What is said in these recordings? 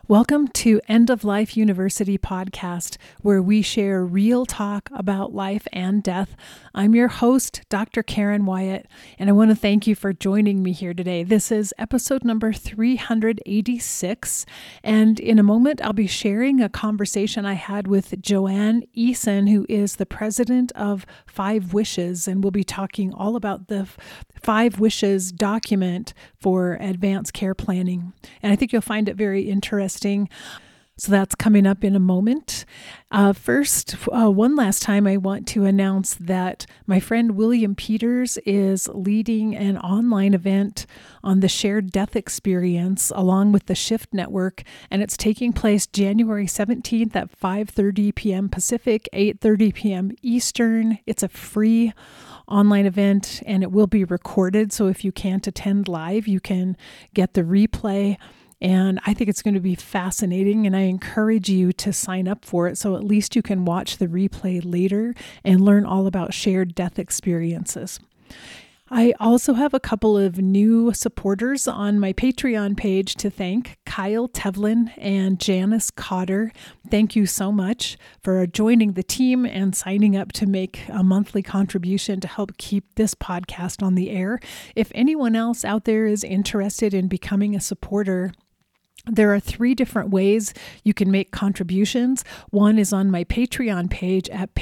Welcome to End of Life University podcast, where we share real talk about life and death. I'm your host, Dr. Karen Wyatt, and I want to thank you for joining me here today. This is episode number 386, and in a moment, I'll be sharing a conversation I had with Joanne Eason, who is the president of Five Wishes, and we'll be talking all about the Five Wishes document for advanced care planning. And I think you'll find it very interesting. So that's coming up in a moment. First, one last time, I want to announce that my friend William Peters is leading an online event on the shared death experience along with the Shift Network, and it's taking place January 17th at 5:30 p.m. Pacific, 8:30 p.m. Eastern. It's a free online event, and it will be recorded. So if you can't attend live, you can get the replay. And I think it's going to be fascinating, and I encourage you to sign up for it so at least you can watch the replay later and learn all about shared death experiences. I also have a couple of new supporters on my Patreon page to thank: Kyle Tevlin and Janice Cotter. Thank you so much for joining the team and signing up to make a monthly contribution to help keep this podcast on the air. If anyone else out there is interested in becoming a supporter, there are 3 different ways you can make contributions. One is on my Patreon page at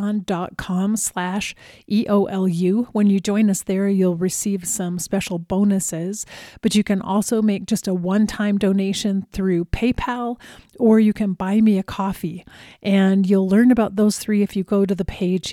patreon.com/EOLU. When you join us there, you'll receive some special bonuses, but you can also make just a one-time donation through PayPal, or you can buy me a coffee. And you'll learn about those 3 if you go to the page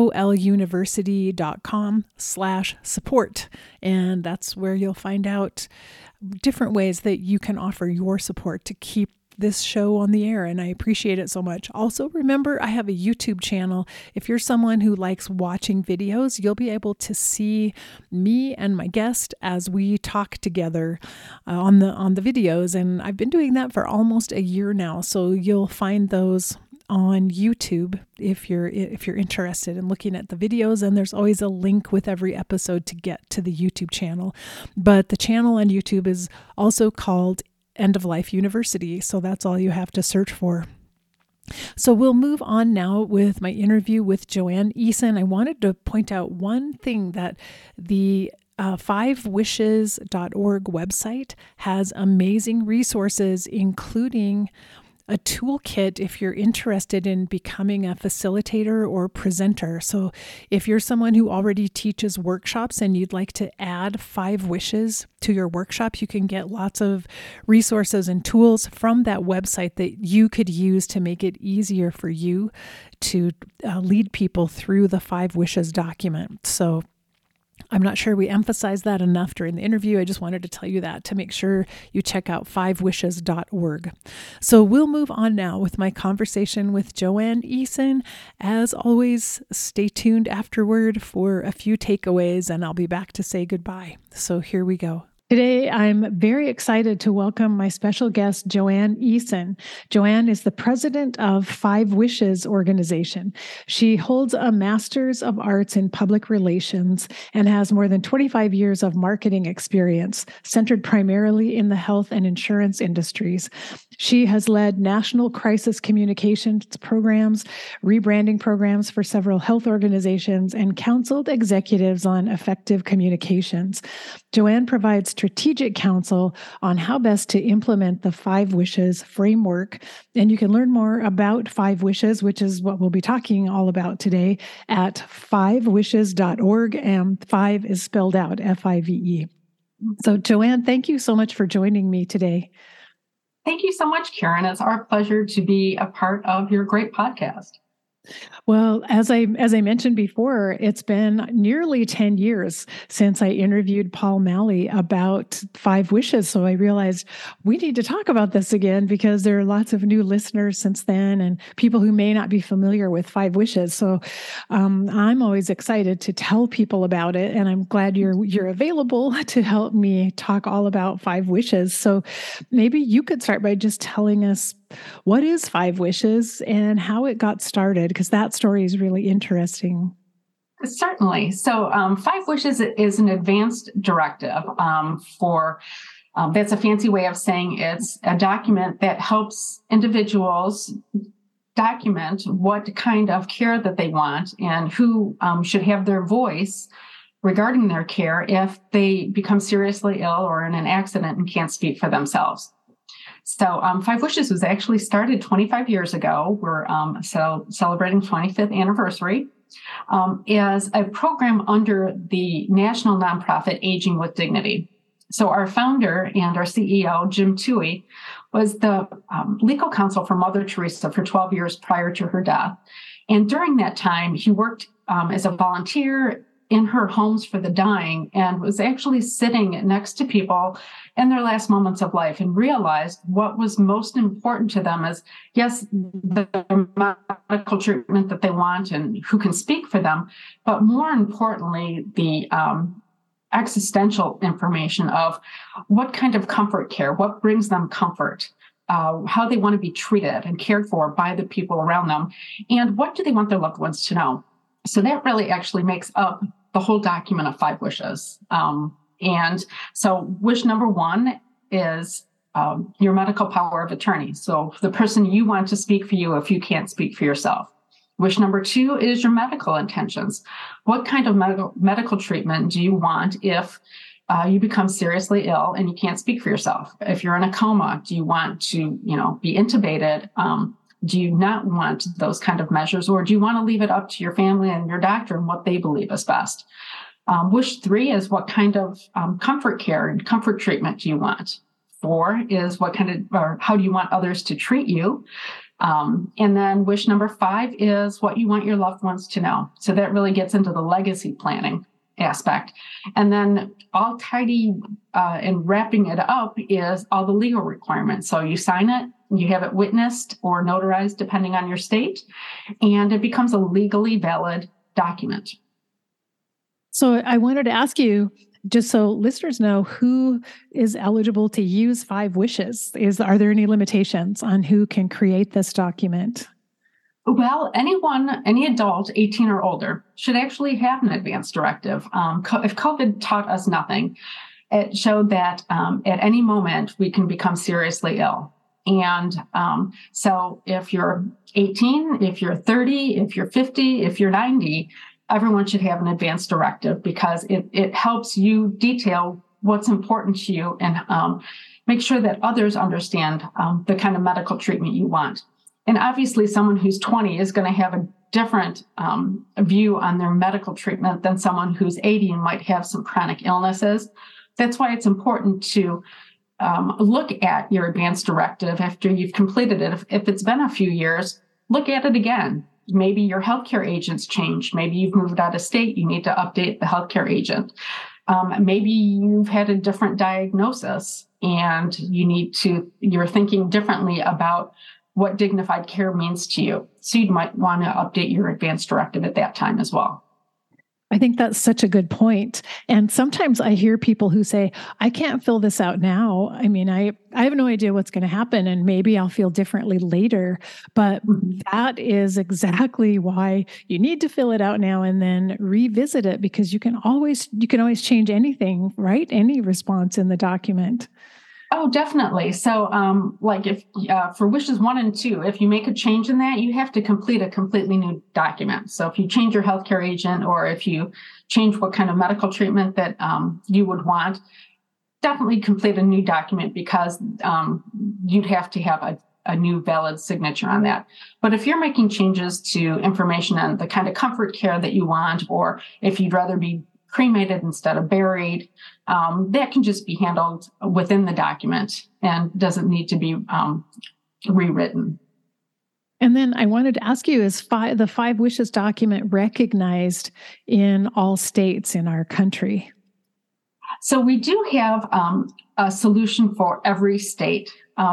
eoluniversity.com/support. And that's where you'll find out different ways that you can offer your support to keep this show on the air, and I appreciate it so much. Also, remember, I have a YouTube channel. If you're someone who likes watching videos, you'll be able to see me and my guest as we talk together on the videos, and I've been doing that for almost a year now. So you'll find those on YouTube if you're interested in looking at the videos, and there's always a link with every episode to get to the YouTube channel. But the channel on YouTube is also called End of Life University, so that's all you have to search for. So we'll move on now with my interview with Joanne Eason. I wanted to point out one thing, that the fivewishes.org website has amazing resources, including a toolkit if you're interested in becoming a facilitator or presenter. So if you're someone who already teaches workshops and you'd like to add 5 wishes to your workshop, you can get lots of resources and tools from that website that you could use to make it easier for you to lead people through the 5 wishes document. So I'm not sure we emphasized that enough during the interview. I just wanted to tell you that to make sure you check out fivewishes.org. So we'll move on now with my conversation with Joanne Eason. As always, stay tuned afterward for a few takeaways, and I'll be back to say goodbye. So here we go. Today, I'm very excited to welcome my special guest, Joanne Eason. Joanne is the president of Five Wishes organization. She holds a Master's of Arts in Public Relations and has more than 25 years of marketing experience, centered primarily in the health and insurance industries. She has led national crisis communications programs, rebranding programs for several health organizations, and counseled executives on effective communications. Joanne provides strategic counsel on how best to implement the Five Wishes framework. And you can learn more about Five Wishes, which is what we'll be talking all about today, at fivewishes.org. And 5 is spelled out F-I-V-E. So Joanne, thank you so much for joining me today. Thank you so much, Karen. It's our pleasure to be a part of your great podcast. Well, as I mentioned before, it's been nearly 10 years since I interviewed Paul Malley about Five Wishes. So I realized we need to talk about this again because there are lots of new listeners since then and people who may not be familiar with Five Wishes. So I'm always excited to tell people about it, and I'm glad you're available to help me talk all about Five Wishes. So maybe you could start by just telling us, what is Five Wishes and how it got started? Because that story is really interesting. Certainly. So Five Wishes is an advanced directive for That's a fancy way of saying it's a document that helps individuals document what kind of care that they want and who should have their voice regarding their care if they become seriously ill or in an accident and can't speak for themselves. So Five Wishes was actually started 25 years ago. We're celebrating 25th anniversary as a program under the national nonprofit Aging with Dignity. So our founder and our CEO, Jim Toohey, was the legal counsel for Mother Teresa for 12 years prior to her death. And during that time, he worked as a volunteer in her homes for the dying and was actually sitting next to people in their last moments of life and realized what was most important to them is, yes, the medical treatment that they want and who can speak for them, but more importantly, the existential information of what kind of comfort care, what brings them comfort, how they want to be treated and cared for by the people around them, and what do they want their loved ones to know. So that really actually makes up the whole document of Five Wishes. And so wish number one is your medical power of attorney. So the person you want to speak for you if you can't speak for yourself. Wish number two is your medical intentions. What kind of medical treatment do you want if you become seriously ill and you can't speak for yourself? If you're in a coma, do you want to, be intubated? Do you not want those kind of measures, or do you want to leave it up to your family and your doctor and what they believe is best? Wish three is what kind of comfort care and comfort treatment do you want? Four is how do you want others to treat you? And then wish number five is what you want your loved ones to know. So that really gets into the legacy planning aspect. And then all tidy and wrapping it up is all the legal requirements. So you sign it, you have it witnessed or notarized depending on your state, and it becomes a legally valid document. So I wanted to ask you, just so listeners know, who is eligible to use Five Wishes? Are there any limitations on who can create this document? Well, any adult 18 or older should actually have an advance directive. If COVID taught us nothing, it showed that at any moment we can become seriously ill. And so if you're 18, if you're 30, if you're 50, if you're 90, everyone should have an advance directive because it helps you detail what's important to you and make sure that others understand the kind of medical treatment you want. And obviously, someone who's 20 is going to have a different view on their medical treatment than someone who's 80 and might have some chronic illnesses. That's why it's important to look at your advance directive after you've completed it. If it's been a few years, look at it again. Maybe your healthcare agent's changed. Maybe you've moved out of state. You need to update the healthcare agent. Maybe you've had a different diagnosis and you're thinking differently about what dignified care means to you. So you might want to update your advance directive at that time as well. I think that's such a good point. And sometimes I hear people who say, I can't fill this out now. I mean, I have no idea what's going to happen and maybe I'll feel differently later. But that is exactly why you need to fill it out now and then revisit it, because you can always change anything, right? Any response in the document. Oh, definitely. So like if for wishes 1 and 2, if you make a change in that, you have to complete a completely new document. So if you change your healthcare agent or if you change what kind of medical treatment that you would want, definitely complete a new document because you'd have to have a new valid signature on that. But if you're making changes to information on the kind of comfort care that you want, or if you'd rather be cremated instead of buried, that can just be handled within the document and doesn't need to be rewritten. And then I wanted to ask you, is the Five Wishes document recognized in all states in our country? So we do have a solution for every state.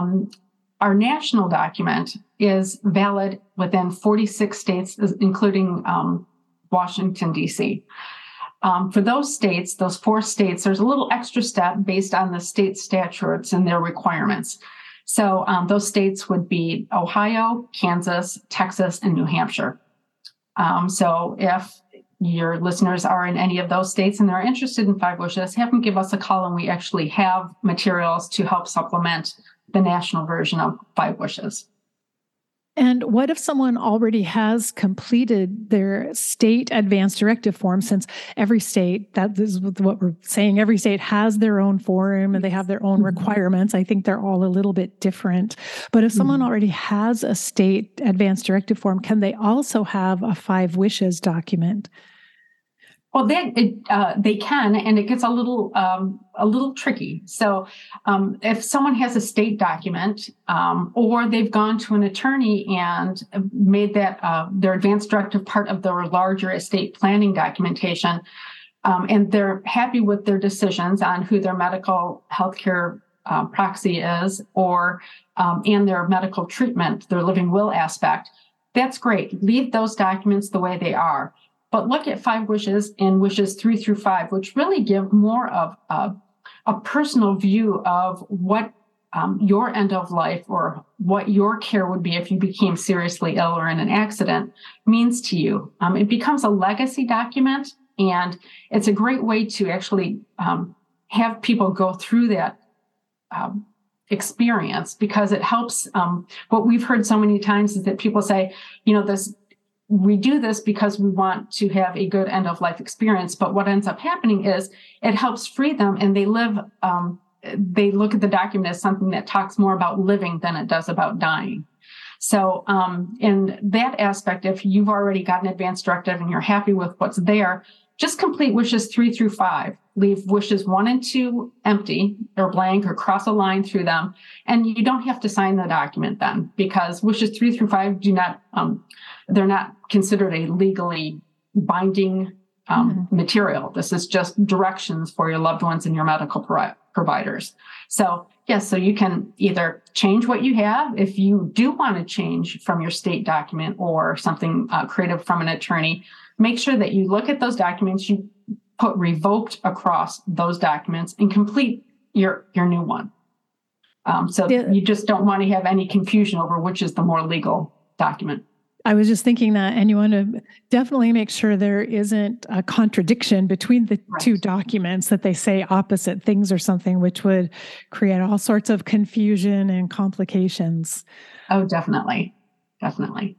Our national document is valid within 46 states, including Washington, D.C. For those states, those 4 states, there's a little extra step based on the state statutes and their requirements. So those states would be Ohio, Kansas, Texas, and New Hampshire. So if your listeners are in any of those states and they're interested in Five Wishes, have them give us a call, and we actually have materials to help supplement the national version of Five Wishes. And what if someone already has completed their state advance directive form, since every state, that is what we're saying, every state has their own form and they have their own requirements. I think they're all a little bit different. But if someone already has a state advance directive form, can they also have a Five Wishes document? Well, they can, and it gets a little tricky. So, if someone has a state document, or they've gone to an attorney and made that their advance directive part of their larger estate planning documentation, and they're happy with their decisions on who their medical healthcare proxy is, or and their medical treatment, their living will aspect, that's great. Leave those documents the way they are. But look at Five Wishes and Wishes 3 through 5, which really give more of a personal view of what your end of life, or what your care would be if you became seriously ill or in an accident, means to you. It becomes a legacy document, and it's a great way to actually have people go through that experience, because it helps. What we've heard so many times is that people say, we do this because we want to have a good end of life experience. But what ends up happening is it helps free them, and they look at the document as something that talks more about living than it does about dying. So in that aspect, if you've already got an advance directive and you're happy with what's there, just complete Wishes 3 through 5. Leave Wishes 1 and 2 empty or blank, or cross a line through them. And you don't have to sign the document then, because Wishes 3 through 5 they're not considered a legally binding material. This is just directions for your loved ones and your medical providers. So yes, so you can either change what you have if you do want to change from your state document or something creative from an attorney. Make sure that you look at those documents, you put revoked across those documents, and complete your new one. You just don't want to have any confusion over which is the more legal document. I was just thinking that, and you want to definitely make sure there isn't a contradiction between the two documents, that they say opposite things or something, which would create all sorts of confusion and complications. Oh, definitely. Definitely.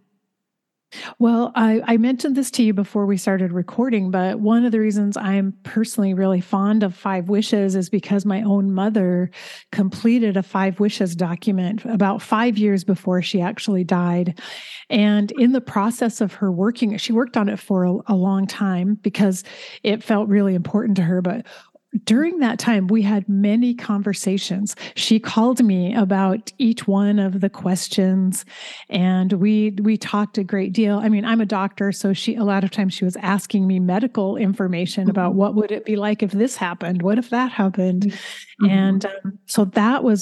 Well, I mentioned this to you before we started recording, but one of the reasons I'm personally really fond of Five Wishes is because my own mother completed a Five Wishes document about 5 years before she actually died. And in the process of her working, she worked on it for a long time because it felt really important to her. But during that time, we had many conversations. She called me about each one of the questions, and we talked a great deal. I mean, I'm a doctor, so a lot of times she was asking me medical information about what would it be like if this happened? What if that happened? And so that was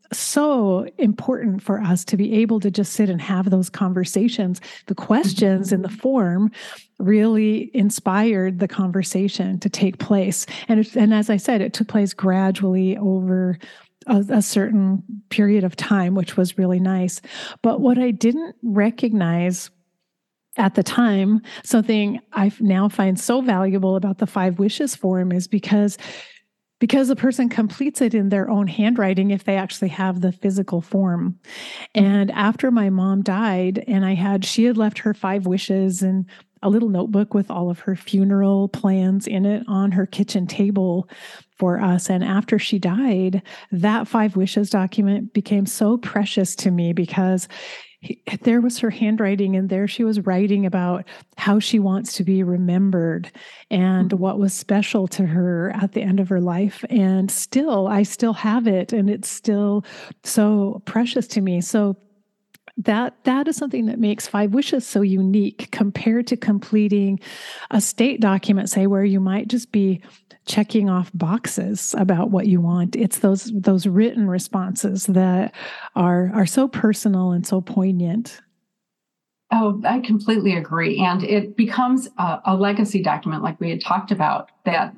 so important for us to be able to just sit and have those conversations. The questions in the form really inspired the conversation to take place. And as I said, it took place gradually over a certain period of time, which was really nice. But what I didn't recognize at the time, something I now find so valuable about the Five Wishes form, is because the person completes it in their own handwriting if they actually have the physical form. And after my mom died, and she had left her Five Wishes and a little notebook with all of her funeral plans in it on her kitchen table for us. And after she died, that Five Wishes document became so precious to me, because there was her handwriting, and there she was writing about how she wants to be remembered and what was special to her at the end of her life. And I still have it, and it's still so precious to me. So that is something that makes Five Wishes so unique compared to completing a state document, say, where you might just be checking off boxes about what you want. It's those written responses that are so personal and so poignant. Oh, I completely agree. And it becomes a legacy document, like we had talked about, that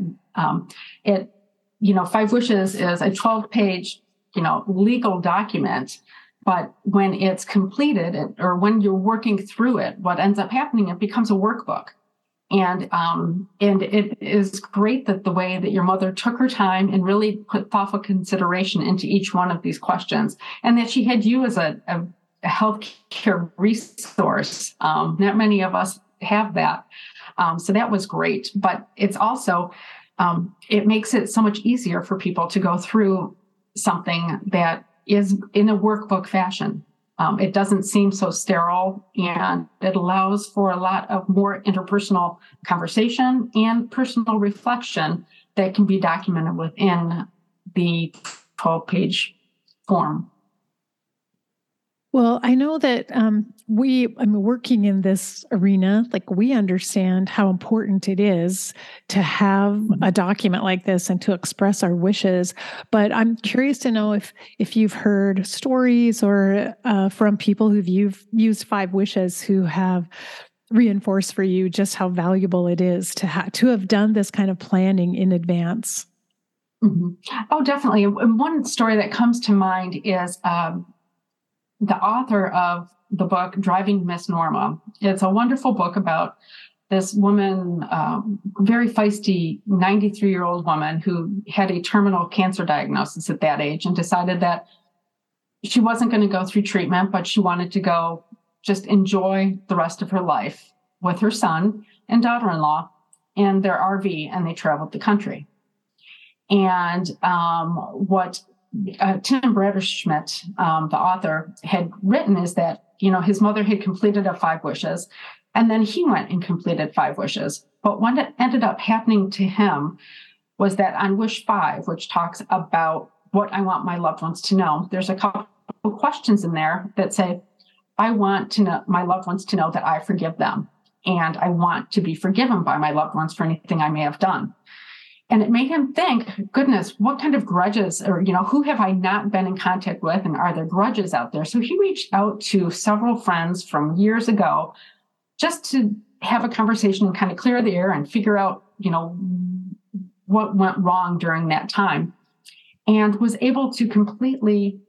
Five Wishes is a 12-page, legal document. But when it's completed, or when you're working through it, what ends up happening, it becomes a workbook. And it is great that the way that your mother took her time and really put thoughtful consideration into each one of these questions, and that she had you as a healthcare resource. Not many of us have that. So that was great. But it's also, it makes it so much easier for people to go through something that is in a workbook fashion. It doesn't seem so sterile, and it allows for a lot of more interpersonal conversation and personal reflection that can be documented within the 12-page form. Well, I know that working in this arena, like we understand how important it is to have a document like this and to express our wishes. But I'm curious to know if you've heard stories or from people who've used 5 wishes who have reinforced for you just how valuable it is to have done this kind of planning in advance. Mm-hmm. Oh, definitely. And one story that comes to mind is the author of the book, Driving Miss Norma. It's a wonderful book about this woman, very feisty 93-year-old woman who had a terminal cancer diagnosis at that age and decided that she wasn't going to go through treatment, but she wanted to go just enjoy the rest of her life with her son and daughter-in-law in their RV, and they traveled the country. And what Tim Bradderschmidt, the author, had written is that, his mother had completed 5 wishes, and then he went and completed 5 wishes. But what ended up happening to him was that on wish 5, which talks about what I want my loved ones to know, there's a couple of questions in there that say, I want to know my loved ones to know that I forgive them, and I want to be forgiven by my loved ones for anything I may have done. And it made him think, goodness, what kind of grudges, or, who have I not been in contact with? And are there grudges out there? So he reached out to several friends from years ago just to have a conversation and kind of clear the air and figure out, what went wrong during that time, and was able to completely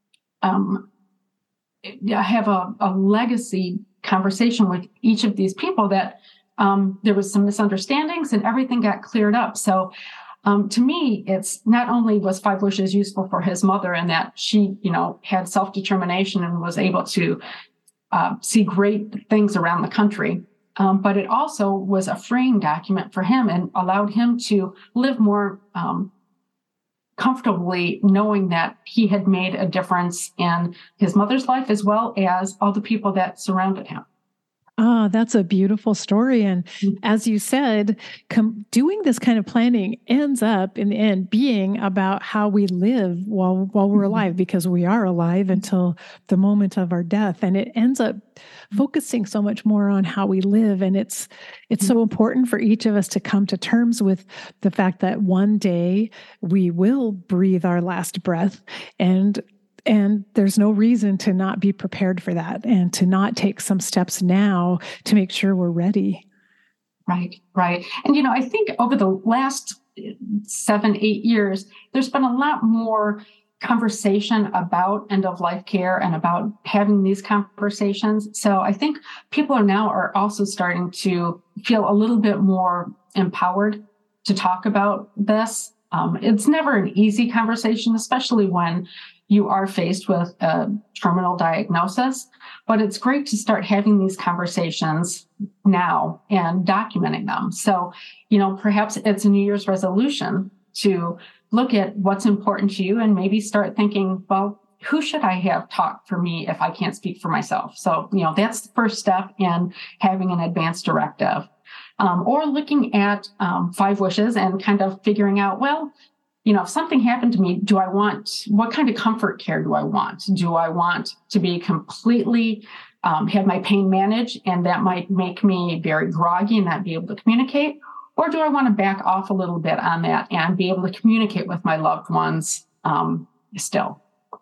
have a legacy conversation with each of these people that there was some misunderstandings and everything got cleared up. So to me, it's not only was 5 wishes useful for his mother and that she, had self-determination and was able to see great things around the country, but it also was a freeing document for him and allowed him to live more comfortably, knowing that he had made a difference in his mother's life as well as all the people that surrounded him. Oh, that's a beautiful story. And as you said, doing this kind of planning ends up in the end being about how we live while we're alive, because we are alive until the moment of our death. And it ends up focusing so much more on how we live. And it's so important for each of us to come to terms with the fact that one day we will breathe our last breath, and there's no reason to not be prepared for that and to not take some steps now to make sure we're ready. Right. And, I think over the last 7-8 years, there's been a lot more conversation about end-of-life care and about having these conversations. So I think people are also starting to feel a little bit more empowered to talk about this. It's never an easy conversation, especially when you are faced with a terminal diagnosis, but it's great to start having these conversations now and documenting them. So, perhaps it's a New Year's resolution to look at what's important to you and maybe start thinking, well, who should I have talk for me if I can't speak for myself? So, that's the first step in having an advance directive. Or looking at 5 wishes and kind of figuring out, well, if something happened to me, what kind of comfort care do I want? Do I want to be completely, have my pain managed, and that might make me very groggy and not be able to communicate? Or do I want to back off a little bit on that and be able to communicate with my loved ones still?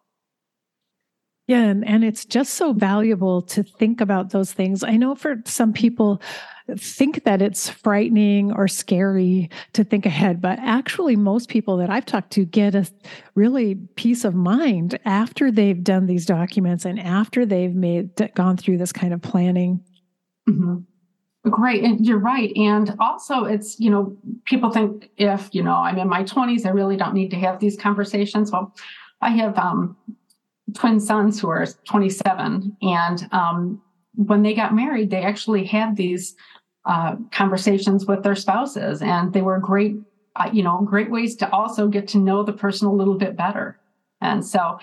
Yeah, and it's just so valuable to think about those things. I know for some people think that it's frightening or scary to think ahead, but actually most people that I've talked to get a really peace of mind after they've done these documents and after they've gone through this kind of planning. Mm-hmm. Great. And you're right. And also it's, people think if, I'm in my 20s, I really don't need to have these conversations. Well, I have twin sons who are 27. And when they got married, they actually had these conversations with their spouses. And they were great, great ways to also get to know the person a little bit better. And so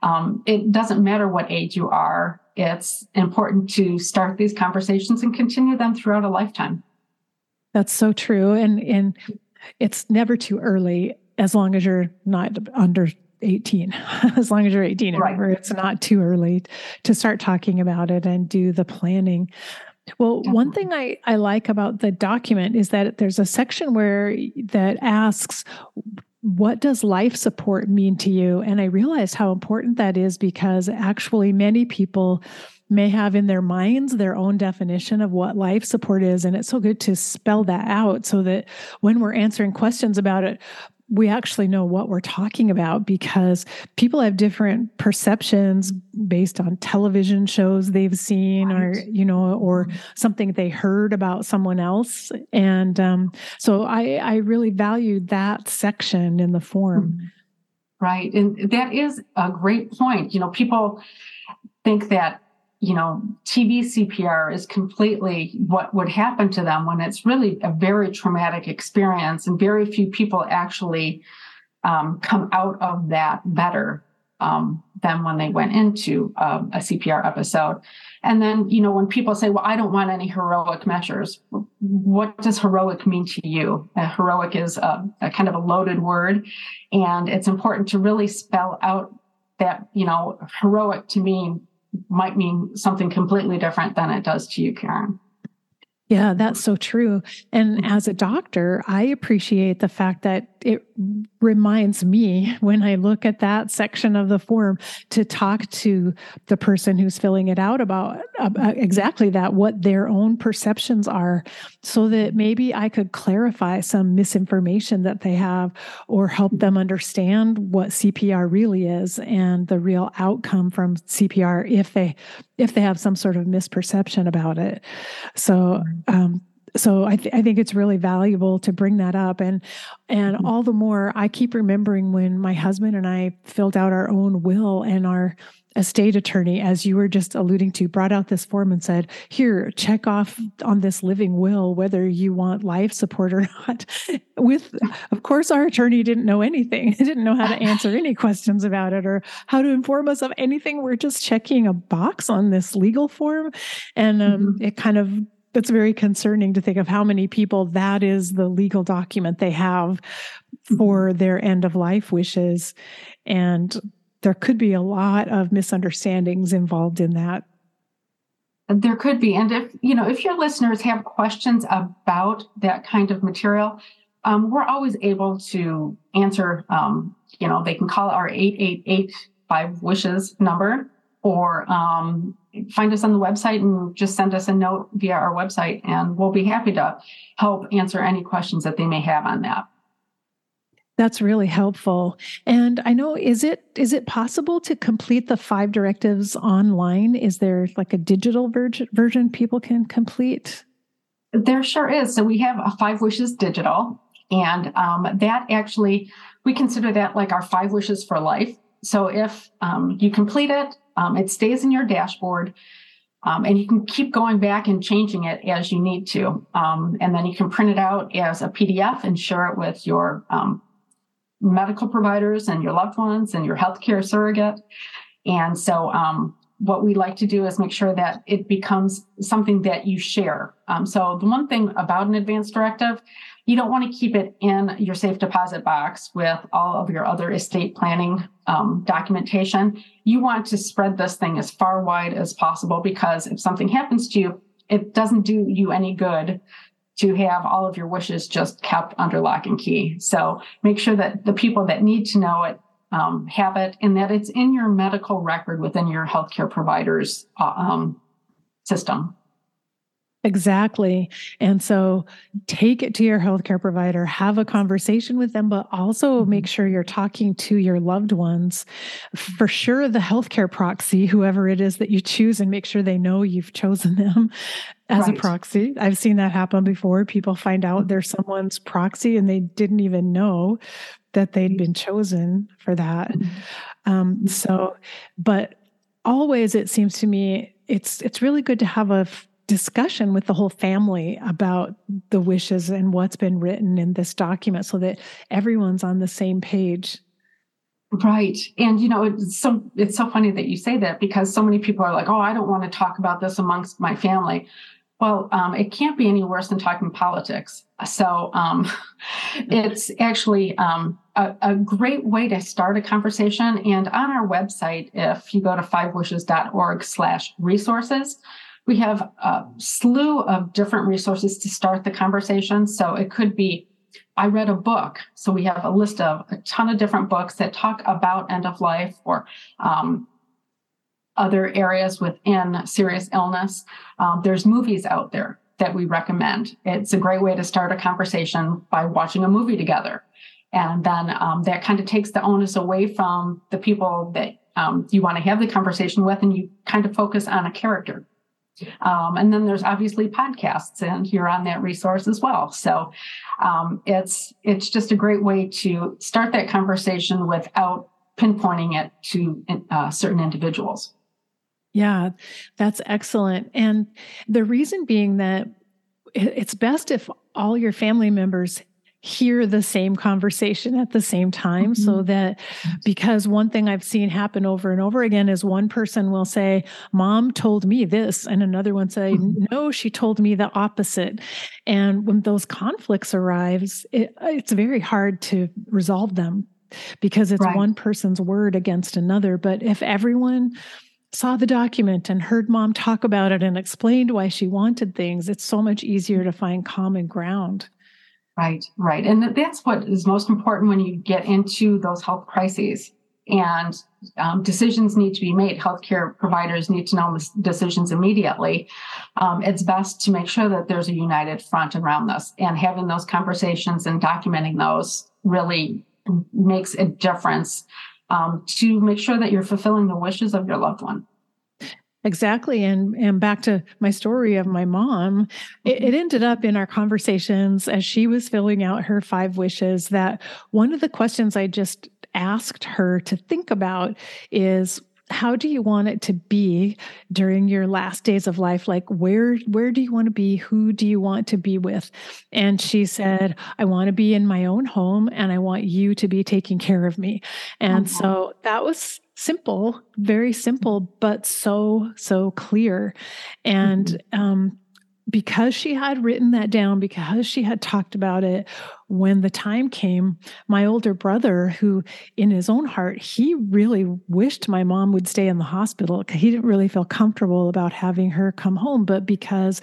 it doesn't matter what age you are. It's important to start these conversations and continue them throughout a lifetime. That's so true. And it's never too early as long as you're not under 18. As long as you're 18, Right. Remember, it's not too early to start talking about it and do the planning. Well, Definitely. One thing I like about the document is that there's a section that asks, what does life support mean to you? And I realized how important that is, because actually many people may have in their minds their own definition of what life support is. And it's so good to spell that out so that when we're answering questions about it, we actually know what we're talking about, because people have different perceptions based on television shows they've seen, or something they heard about someone else. And so I really valued that section in the form. Right. And that is a great point. People think that, TV CPR is completely what would happen to them, when it's really a very traumatic experience, and very few people actually come out of that better than when they went into a CPR episode. And then, when people say, well, I don't want any heroic measures, what does heroic mean to you? Heroic is a kind of a loaded word, and it's important to really spell out that, heroic to me might mean something completely different than it does to you, Karen. Yeah, that's so true. And as a doctor, I appreciate the fact that it reminds me, when I look at that section of the form, to talk to the person who's filling it out about exactly that, what their own perceptions are, so that maybe I could clarify some misinformation that they have, or help them understand what CPR really is and the real outcome from CPR if they have some sort of misperception about it. So I think it's really valuable to bring that up. And all the more, I keep remembering when my husband and I filled out our own will, and our estate attorney, as you were just alluding to, brought out this form and said, here, check off on this living will whether you want life support or not. Of course, our attorney didn't know anything. He didn't know how to answer any questions about it or how to inform us of anything. We're just checking a box on this legal form. And it's very concerning to think of how many people that is the legal document they have for their end of life wishes. And there could be a lot of misunderstandings involved in that. There could be. And if your listeners have questions about that kind of material, we're always able to answer. They can call our 888-5-WISHES number, or find us on the website and just send us a note via our website, and we'll be happy to help answer any questions that they may have on that. That's really helpful. And I know, is it possible to complete the 5 directives online? Is there like a digital version people can complete? There sure is. So we have a 5 Wishes digital, and that actually, we consider that like our 5 wishes for life. So if you complete it, it stays in your dashboard, and you can keep going back and changing it as you need to. And then you can print it out as a PDF and share it with your medical providers and your loved ones and your healthcare surrogate. And so what we like to do is make sure that it becomes something that you share. So the one thing about an advance directive, you don't want to keep it in your safe deposit box with all of your other estate planning documentation. You want to spread this thing as far wide as possible, because if something happens to you, it doesn't do you any good to have all of your wishes just kept under lock and key. So make sure that the people that need to know it have it, and that it's in your medical record within your healthcare provider's system. Exactly. And so take it to your healthcare provider, have a conversation with them, but also make sure you're talking to your loved ones. For sure, the healthcare proxy, whoever it is that you choose, and make sure they know you've chosen them as a Right. proxy. I've seen that happen before. People find out they're someone's proxy and they didn't even know that they'd been chosen for that. But always it seems to me it's really good to have a discussion with the whole family about the wishes and what's been written in this document so that everyone's on the same page. Right. And it's so funny that you say that, because so many people are like, oh, I don't want to talk about this amongst my family. Well, it can't be any worse than talking politics. So it's actually a great way to start a conversation. And on our website, if you go to fivewishes.org/resources, we have a slew of different resources to start the conversation. So it could be, I read a book. So we have a list of a ton of different books that talk about end of life or other areas within serious illness. There's movies out there that we recommend. It's a great way to start a conversation by watching a movie together. And then that kind of takes the onus away from the people that you want to have the conversation with, and you kind of focus on a character. And then there's obviously podcasts, and you're on that resource as well. So it's just a great way to start that conversation without pinpointing it to certain individuals. Yeah, that's excellent. And the reason being that it's best if all your family members hear the same conversation at the same time, so that, because one thing I've seen happen over and over again is one person will say, Mom told me this, and another one say, no, she told me the opposite. And when those conflicts arise, it's very hard to resolve them, because it's one person's word against another. But if everyone saw the document and heard Mom talk about it and explained why she wanted things, it's so much easier to find common ground. Right. And that's what is most important when you get into those health crises, and decisions need to be made. Healthcare providers need to know decisions immediately. It's best to make sure that there's a united front around this, and having those conversations and documenting those really makes a difference to make sure that you're fulfilling the wishes of your loved one. Exactly. And back to my story of my mom, it ended up in our conversations as she was filling out her 5 wishes that one of the questions I just asked her to think about is, how do you want it to be during your last days of life? Like, where do you want to be? Who do you want to be with? And she said, I want to be in my own home, and I want you to be taking care of me. And so that was simple, very simple, but so clear. And because she had written that down, because she had talked about it, when the time came, my older brother, who in his own heart, he really wished my mom would stay in the hospital, because he didn't really feel comfortable about having her come home. But because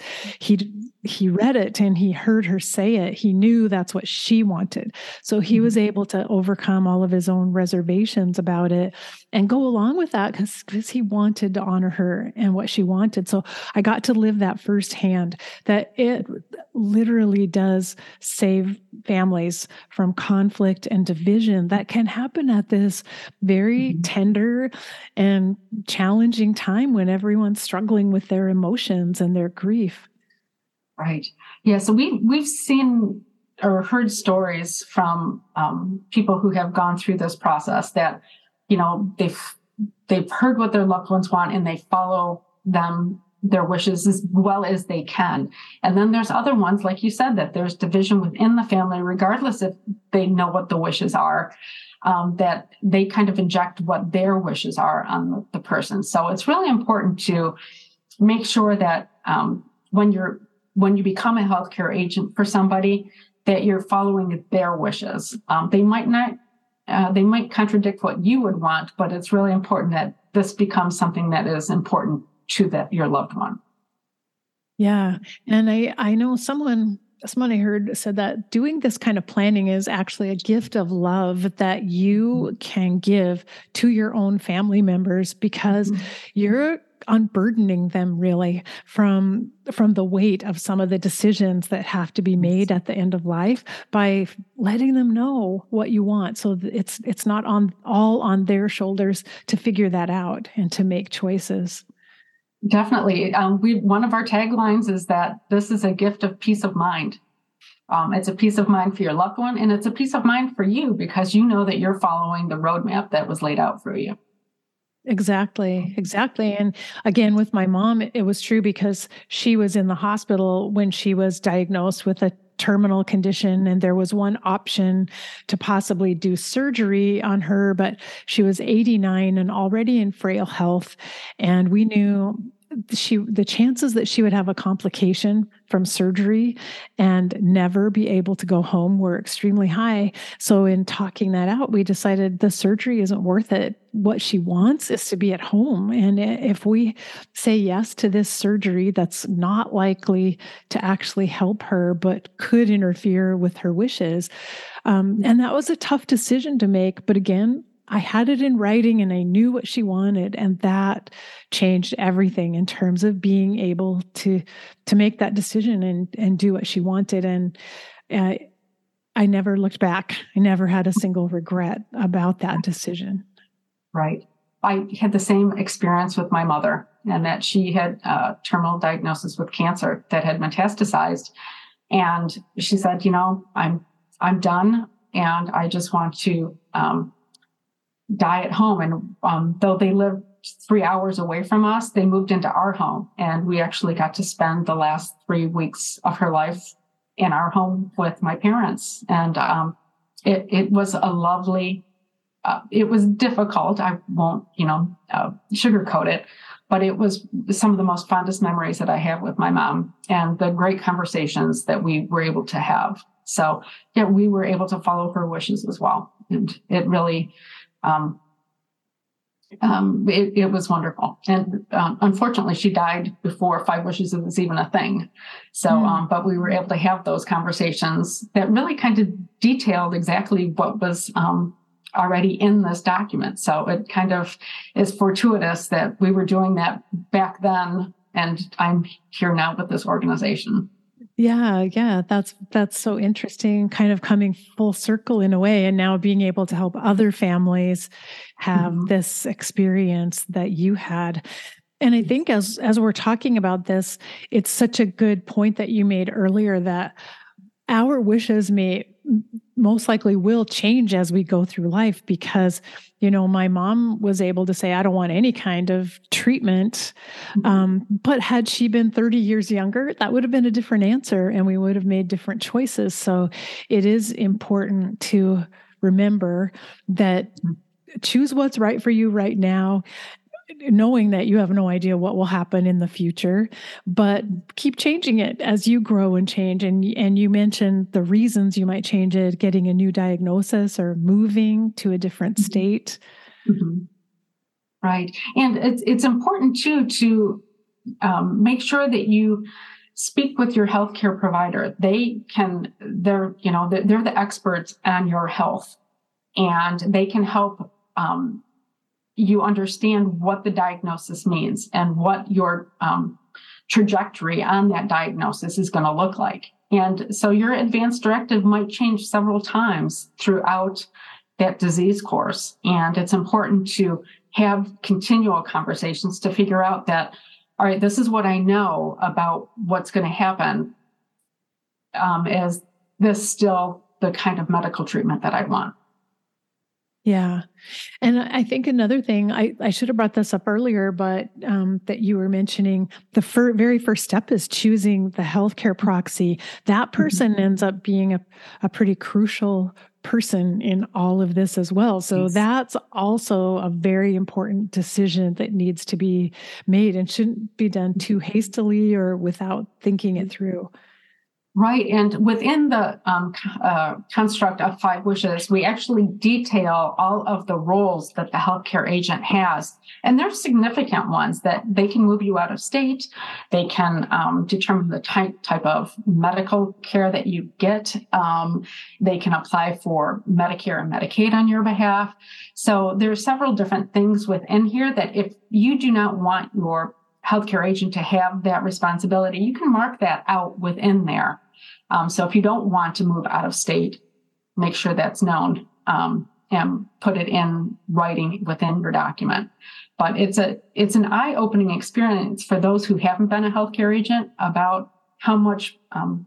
he read it and he heard her say it, he knew that's what she wanted. So he was able to overcome all of his own reservations about it and go along with that, because he wanted to honor her and what she wanted. So I got to live that firsthand, that it literally does save families from conflict and division that can happen at this very tender and challenging time when everyone's struggling with their emotions and their grief. Right. Yeah. So we've seen or heard stories from people who have gone through this process that, they've heard what their loved ones want, and they follow their wishes as well as they can. And then there's other ones, like you said, that there's division within the family, regardless if they know what the wishes are, that they kind of inject what their wishes are on the person. So it's really important to make sure that when you become a healthcare agent for somebody, that you're following their wishes. They might contradict what you would want, but it's really important that this becomes something that is important to your loved one. Yeah. And I know someone someone I heard said that doing this kind of planning is actually a gift of love that you can give to your own family members, because you're unburdening them really from the weight of some of the decisions that have to be made at the end of life by letting them know what you want. So it's not all on their shoulders to figure that out and to make choices. Definitely. One of our taglines is that this is a gift of peace of mind. It's a peace of mind for your loved one, and it's a peace of mind for you because you know that you're following the roadmap that was laid out for you. Exactly. And again, with my mom, it was true because she was in the hospital when she was diagnosed with a terminal condition, and there was one option to possibly do surgery on her, but she was 89 and already in frail health. And we knew the chances that she would have a complication from surgery and never be able to go home were extremely high. So in talking that out, we decided the surgery isn't worth it. What she wants is to be at home. And if we say yes to this surgery that's not likely to actually help her, but could interfere with her wishes. And that was a tough decision to make. But again, I had it in writing and I knew what she wanted, and that changed everything in terms of being able to make that decision and do what she wanted. And I never looked back. I never had a single regret about that decision. Right. I had the same experience with my mother, and that she had a terminal diagnosis with cancer that had metastasized. And she said, I'm done, and I just want to die at home. And though they lived 3 hours away from us, they moved into our home, and we actually got to spend the last 3 weeks of her life in our home with my parents. And it was a lovely, it was difficult. I won't, sugarcoat it, but it was some of the most fondest memories that I have with my mom, and the great conversations that we were able to have. So yeah, we were able to follow her wishes as well. And it really, it was wonderful. And unfortunately, she died before 5 wishes was even a thing. So, but we were able to have those conversations that really kind of detailed exactly what was already in this document. So it kind of is fortuitous that we were doing that back then, and I'm here now with this organization. Yeah. That's so interesting, kind of coming full circle in a way, and now being able to help other families have this experience that you had. And I think as we're talking about this, it's such a good point that you made earlier that our wishes most likely will change as we go through life, because, my mom was able to say, I don't want any kind of treatment. But had she been 30 years younger, that would have been a different answer, and we would have made different choices. So it is important to remember that choose what's right for you right now, knowing that you have no idea what will happen in the future, but keep changing it as you grow and change. And you mentioned the reasons you might change it, getting a new diagnosis or moving to a different state. Right. And it's important too, to make sure that you speak with your healthcare provider. They're the experts on your health, and they can help you understand what the diagnosis means and what your trajectory on that diagnosis is going to look like. And so your advance directive might change several times throughout that disease course. And it's important to have continual conversations to figure out that, all right, this is what I know about what's going to happen. Is this still the kind of medical treatment that I want? Yeah. And I think another thing, I should have brought this up earlier, but that you were mentioning, the very first step is choosing the healthcare proxy. That person ends up being a pretty crucial person in all of this as well. So that's also a very important decision that needs to be made and shouldn't be done too hastily or without thinking it through. Right. And within the construct of Five Wishes, we actually detail all of the roles that the healthcare agent has. And there's significant ones that they can move you out of state. They can determine the type of medical care that you get. They can apply for Medicare and Medicaid on your behalf. So there's several different things within here that if you do not want your healthcare agent to have that responsibility, you can mark that out within there. So if you don't want to move out of state, make sure that's known and put it in writing within your document. But it's an eye-opening experience for those who haven't been a healthcare agent about how much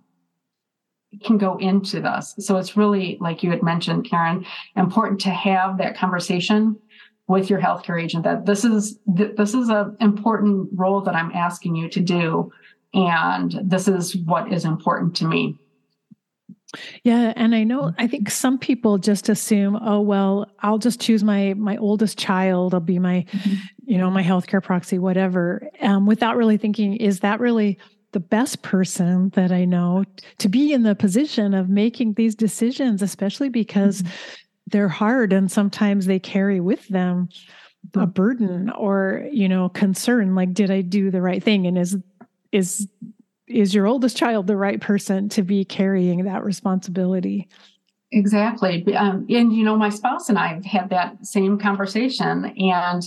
can go into this. So it's really, like you had mentioned, Karen, important to have that conversation with your healthcare agent that this is an important role that I'm asking you to do. And this is what is important to me. Yeah. And I think some people just assume, oh, well, I'll just choose my oldest child. I'll be my, my healthcare proxy, whatever, without really thinking, is that really the best person that I know to be in the position of making these decisions, especially because they're hard and sometimes they carry with them a burden or, concern, like, did I do the right thing? And is your oldest child the right person to be carrying that responsibility? Exactly. And, my spouse and I have had that same conversation. And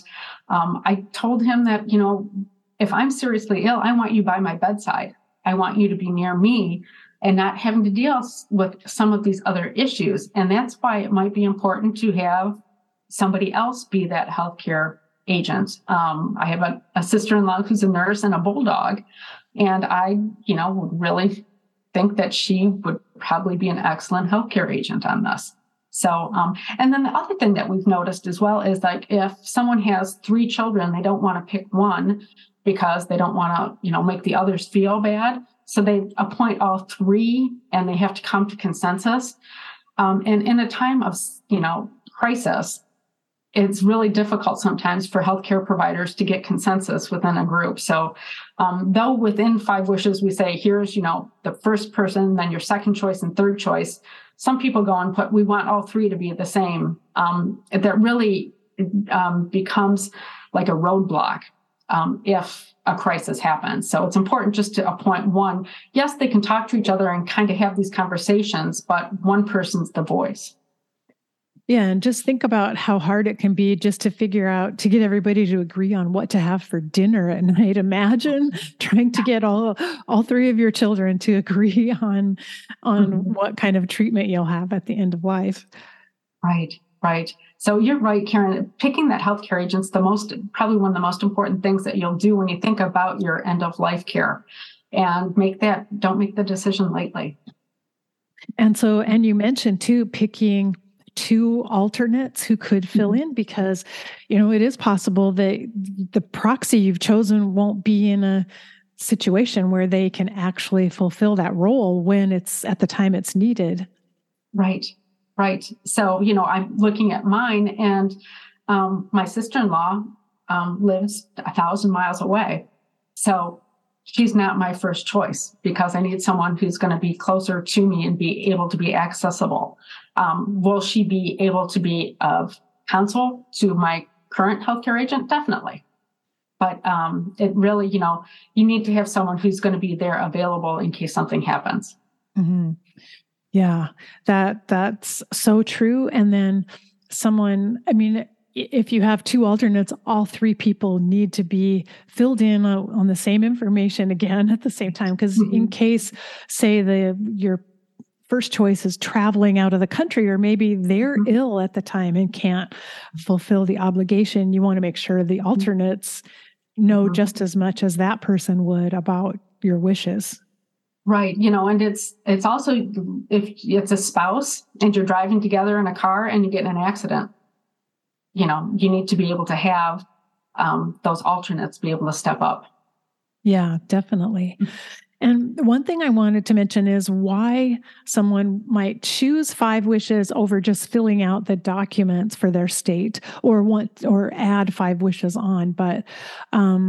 I told him that, if I'm seriously ill, I want you by my bedside. I want you to be near me and not having to deal with some of these other issues. And that's why it might be important to have somebody else be that healthcare agent. I have a sister-in-law who's a nurse and a bulldog. And I, would really think that she would probably be an excellent healthcare agent on this. So, and then the other thing that we've noticed as well is, like, if someone has 3 children, they don't want to pick one because they don't want to, make the others feel bad. So they appoint all 3 and they have to come to consensus. And in a time of, crisis, it's really difficult sometimes for healthcare providers to get consensus within a group. So though within Five Wishes, we say, here's, the first person, then your second choice and third choice, some people go and we want all 3 to be the same. That really becomes like a roadblock if a crisis happens. So it's important just to appoint one. Yes, they can talk to each other and kind of have these conversations, but one person's the voice. Yeah. And just think about how hard it can be just to figure out, to get everybody to agree on what to have for dinner at night. Imagine trying to get all 3 of your children to agree on what kind of treatment you'll have at the end of life. Right. So you're right, Karen. Picking that healthcare agent's probably one of the most important things that you'll do when you think about your end of life care, and don't make the decision lightly. And you mentioned too, picking 2 alternates who could fill in, because, it is possible that the proxy you've chosen won't be in a situation where they can actually fulfill that role when it's at the time it's needed. Right. So, I'm looking at mine, and my sister-in-law lives 1,000 miles away. So she's not my first choice because I need someone who's going to be closer to me and be able to be accessible. Will she be able to be of counsel to my current healthcare agent? Definitely. But it really, you need to have someone who's going to be there available in case something happens. Mm-hmm. Yeah, that's so true. And then if you have 2 alternates, all 3 people need to be filled in on the same information again at the same time. Because in case, say, your first choice is traveling out of the country, or maybe they're ill at the time and can't fulfill the obligation, you want to make sure the alternates know just as much as that person would about your wishes. Right. And it's also, if it's a spouse and you're driving together in a car and you get in an accident, you need to be able to have those alternates be able to step up. Yeah, definitely. And one thing I wanted to mention is why someone might choose Five Wishes over just filling out the documents for their state, or add Five Wishes on. But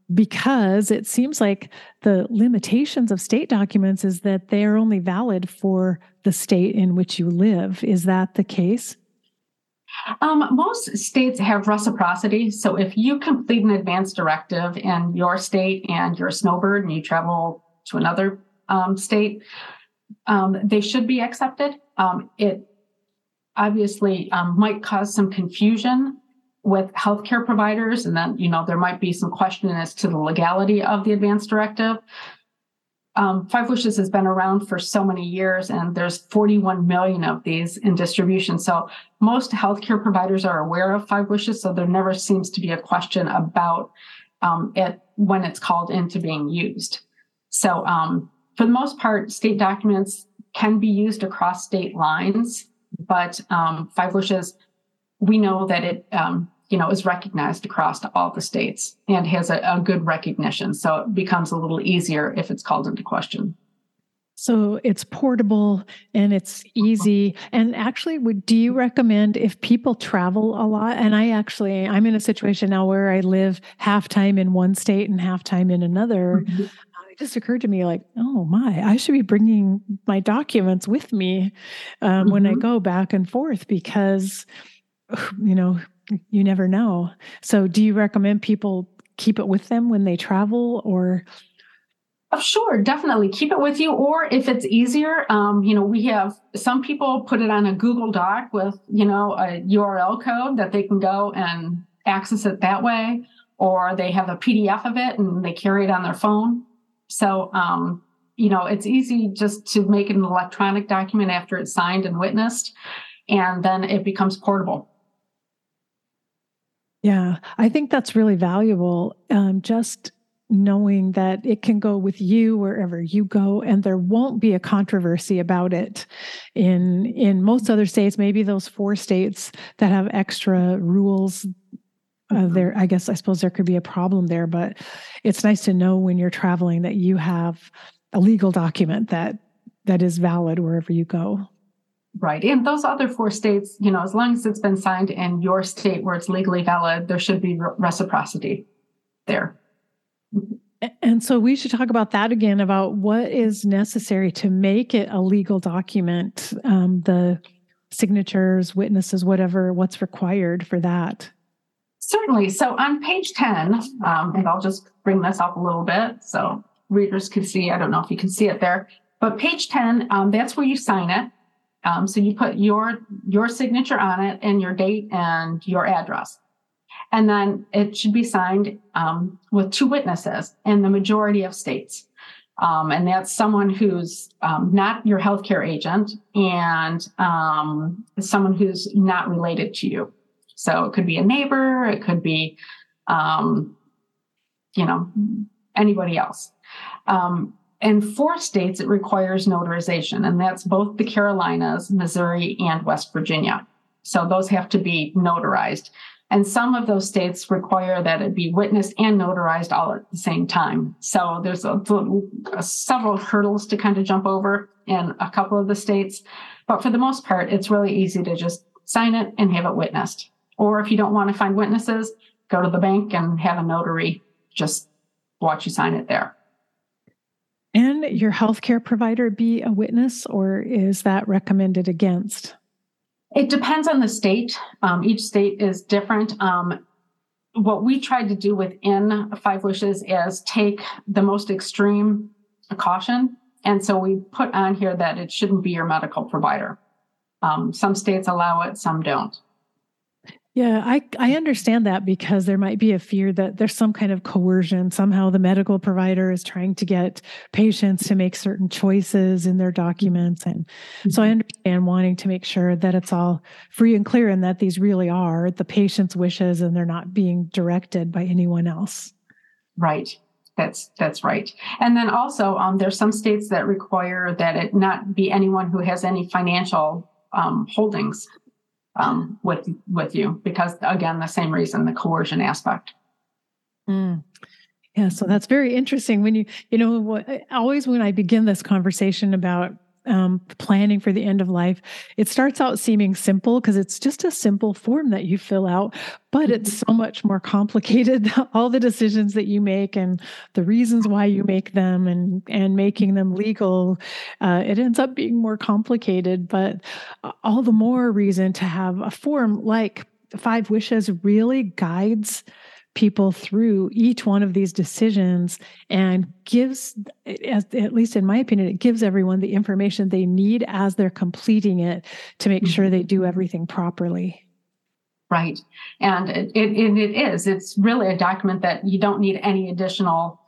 because it seems like the limitations of state documents is that they are only valid for the state in which you live. Is that the case? Most states have reciprocity. So if you complete an advance directive in your state and you're a snowbird and you travel to another state, they should be accepted. It obviously might cause some confusion with healthcare providers, and then there might be some question as to the legality of the advance directive. Five Wishes has been around for so many years, and there's 41 million of these in distribution. So most healthcare providers are aware of Five Wishes, so there never seems to be a question about it when it's called into being used. So for the most part, state documents can be used across state lines, but Five Wishes, we know that it is recognized across all the states and has a good recognition. So it becomes a little easier if it's called into question. So it's portable and it's easy. And actually, do you recommend if people travel a lot? And I'm in a situation now where I live half time in one state and half time in another. Mm-hmm. It just occurred to me like, oh my, I should be bringing my documents with me when I go back and forth because, you never know. So do you recommend people keep it with them when they travel or? Oh, sure, definitely keep it with you. Or if it's easier, we have some people put it on a Google Doc with, a URL code that they can go and access it that way, or they have a PDF of it and they carry it on their phone. So, it's easy just to make an electronic document after it's signed and witnessed, and then it becomes portable. Yeah, I think that's really valuable. Just knowing that it can go with you wherever you go, and there won't be a controversy about it. In most other states, maybe those 4 states that have extra rules, I suppose there could be a problem there. But it's nice to know when you're traveling that you have a legal document that is valid wherever you go. Right. And those other 4 states, as long as it's been signed in your state where it's legally valid, there should be reciprocity there. And so we should talk about that again, about what is necessary to make it a legal document, the signatures, witnesses, what's required for that. Certainly. So on page 10, and I'll just bring this up a little bit so readers can see, I don't know if you can see it there, but page 10, that's where you sign it. So you put your signature on it and your date and your address. And then it should be signed with 2 witnesses in the majority of states. And that's someone who's not your healthcare agent and someone who's not related to you. So it could be a neighbor, it could be, anybody else. In 4 states, it requires notarization, and that's both the Carolinas, Missouri, and West Virginia. So those have to be notarized. And some of those states require that it be witnessed and notarized all at the same time. So there's several hurdles to kind of jump over in a couple of the states. But for the most part, it's really easy to just sign it and have it witnessed. Or if you don't want to find witnesses, go to the bank and have a notary just watch you sign it there. And your healthcare provider be a witness, or is that recommended against? It depends on the state. Each state is different. What we tried to do within Five Wishes is take the most extreme caution. And so we put on here that it shouldn't be your medical provider. Some states allow it, some don't. Yeah, I understand that because there might be a fear that there's some kind of coercion. Somehow the medical provider is trying to get patients to make certain choices in their documents. And so I understand wanting to make sure that it's all free and clear and that these really are the patient's wishes and they're not being directed by anyone else. Right. That's right. And then also there's some states that require that it not be anyone who has any financial holdings with you, because again, the same reason, the coercion aspect. Yeah, so that's very interesting. When always when I begin this conversation about planning for the end of life, it starts out seeming simple because it's just a simple form that you fill out, but it's so much more complicated. All the decisions that you make and the reasons why you make them and making them legal, it ends up being more complicated, but all the more reason to have a form like 5 Wishes really guides people through each one of these decisions and gives, at least in my opinion, it gives everyone the information they need as they're completing it to make sure they do everything properly. Right. And it's really a document that you don't need any additional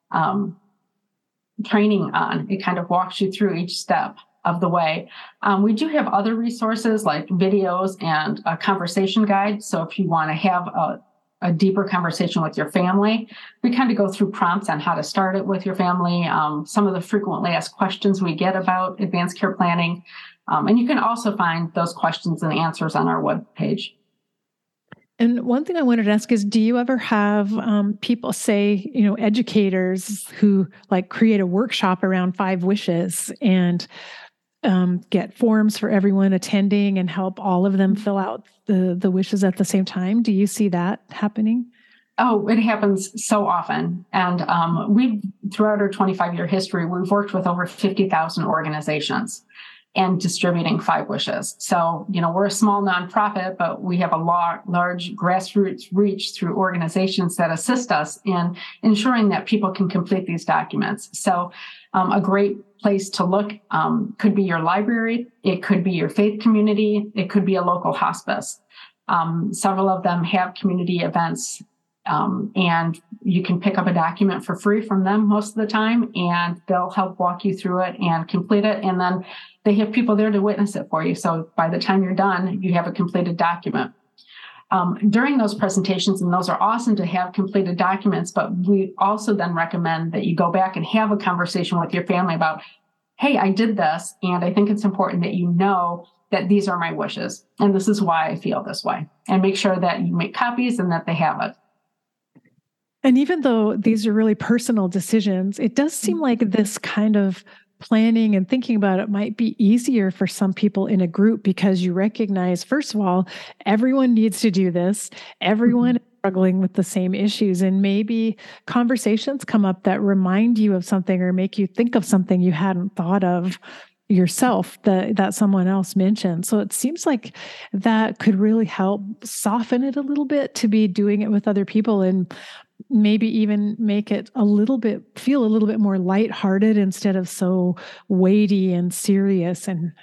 training on. It kind of walks you through each step of the way. We do have other resources like videos and a conversation guide. So if you want to have a deeper conversation with your family, we kind of go through prompts on how to start it with your family. Some of the frequently asked questions we get about advanced care planning. And you can also find those questions and answers on our webpage. And one thing I wanted to ask is, do you ever have people say, educators who like create a workshop around 5 Wishes and get forms for everyone attending and help all of them fill out the wishes at the same time? Do you see that happening? Oh, it happens so often. And throughout our 25-year history, we've worked with over 50,000 organizations and distributing 5 Wishes. So, we're a small nonprofit, but we have a large grassroots reach through organizations that assist us in ensuring that people can complete these documents. So a great place to look could be your library. It could be your faith community. It could be a local hospice. Several of them have community events, and you can pick up a document for free from them most of the time, and they'll help walk you through it and complete it. And then they have people there to witness it for you. So by the time you're done, you have a completed document. During those presentations, and those are awesome to have completed documents, but we also then recommend that you go back and have a conversation with your family about, hey, I did this, and I think it's important that you know that these are my wishes, and this is why I feel this way, and make sure that you make copies and that they have it. And even though these are really personal decisions, it does seem like this kind of planning and thinking about it might be easier for some people in a group because you recognize, first of all, everyone needs to do this. Everyone is struggling with the same issues, and maybe conversations come up that remind you of something or make you think of something you hadn't thought of yourself that someone else mentioned. So it seems like that could really help soften it a little bit to be doing it with other people, and maybe even make it feel a little bit more lighthearted instead of so weighty and serious and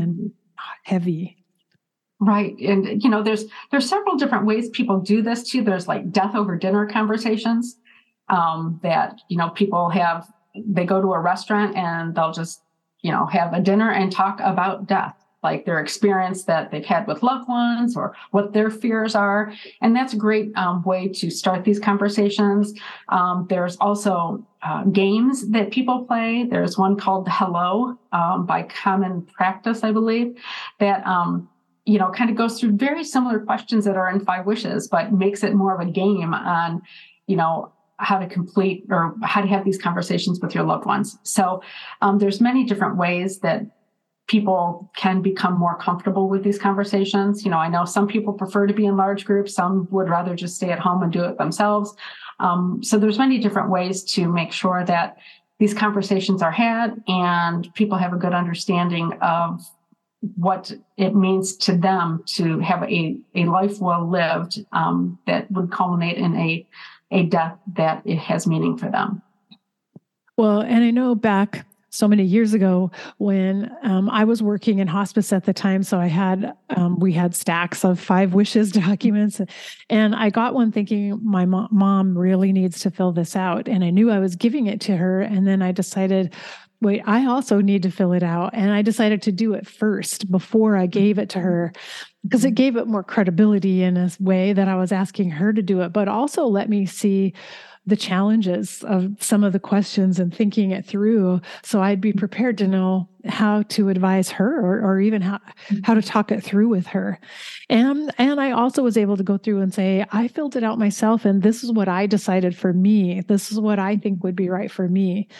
heavy. Right. And, there's several different ways people do this too. There's like death over dinner conversations that, people have. They go to a restaurant and they'll just, have a dinner and talk about death, like their experience that they've had with loved ones or what their fears are. And that's a great way to start these conversations. There's also games that people play. There's one called Hello by Common Practice, I believe, that, kind of goes through very similar questions that are in 5 Wishes, but makes it more of a game on, how to complete or how to have these conversations with your loved ones. So there's many different ways that people can become more comfortable with these conversations. I know some people prefer to be in large groups. Some would rather just stay at home and do it themselves. So there's many different ways to make sure that these conversations are had and people have a good understanding of what it means to them to have a life well lived that would culminate in a death that it has meaning for them. Well, and I know back so many years ago when I was working in hospice at the time, so we had stacks of 5 Wishes documents, and I got one thinking my mom really needs to fill this out, and I knew I was giving it to her, and then I decided, wait, I also need to fill it out, and I decided to do it first before I gave it to her, because it gave it more credibility in a way that I was asking her to do it, but also let me see the challenges of some of the questions and thinking it through. So I'd be prepared to know how to advise her or even how to talk it through with her. And I also was able to go through and say, I filled it out myself, and this is what I decided for me. This is what I think would be right for me.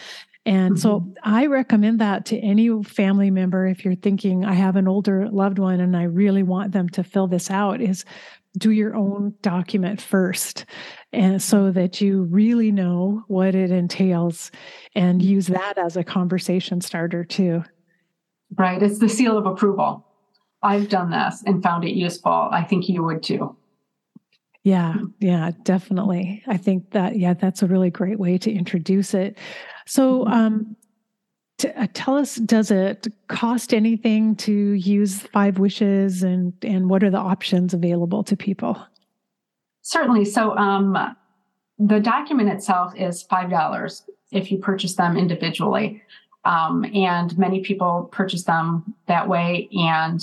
And so I recommend that to any family member. If you're thinking, I have an older loved one and I really want them to fill this out, is do your own document first. And so that you really know what it entails and use that as a conversation starter too. Right. It's the seal of approval. I've done this and found it useful. I think you would too. Yeah, definitely. I think that, that's a really great way to introduce it. So, tell us, does it cost anything to use 5 wishes, and what are the options available to people? Certainly. So, the document itself is $5 if you purchase them individually. And many people purchase them that way. And,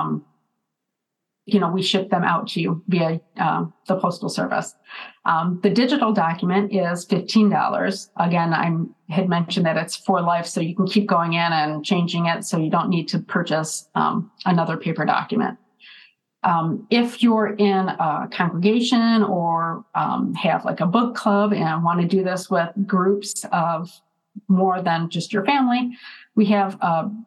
we ship them out to you via the postal service. The digital document is $15. Again, I had mentioned that it's for life, so you can keep going in and changing it, so you don't need to purchase another paper document. If you're in a congregation or have like a book club and want to do this with groups of more than just your family, we have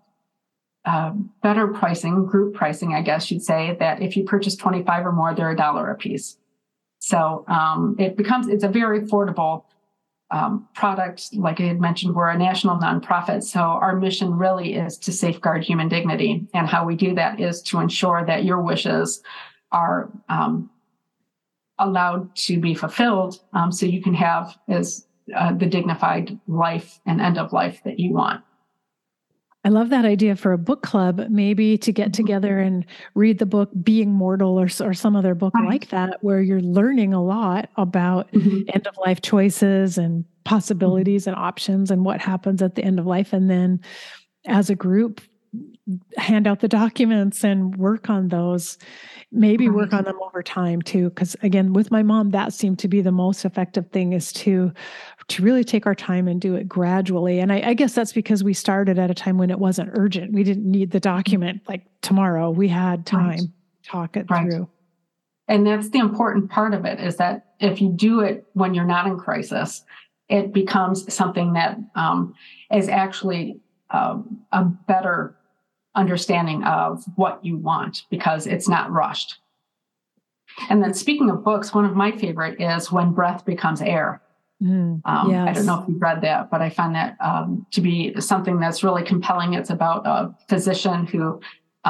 better pricing, group pricing, I guess you'd say, that if you purchase 25 or more, they're $1 a piece. So it's a very affordable product. Like I had mentioned, we're a national nonprofit. So our mission really is to safeguard human dignity. And how we do that is to ensure that your wishes are allowed to be fulfilled, so you can have the dignified life and end of life that you want. I love that idea for a book club, maybe to get together and read the book Being Mortal or some other book like that, where you're learning a lot about end of life choices and possibilities and options and what happens at the end of life. And then as a group, hand out the documents and work on those, maybe work on them over time too. Because again, with my mom, that seemed to be the most effective thing, is to really take our time and do it gradually. And I guess that's because we started at a time when it wasn't urgent. We didn't need the document like tomorrow. We had time to talk it through. And that's the important part of it, is that if you do it when you're not in crisis, it becomes something that is actually a better understanding of what you want, because it's not rushed. And then, speaking of books, one of my favorite is When Breath Becomes Air. Yes. I don't know if you've read that, but I find that to be something that's really compelling. It's about a physician who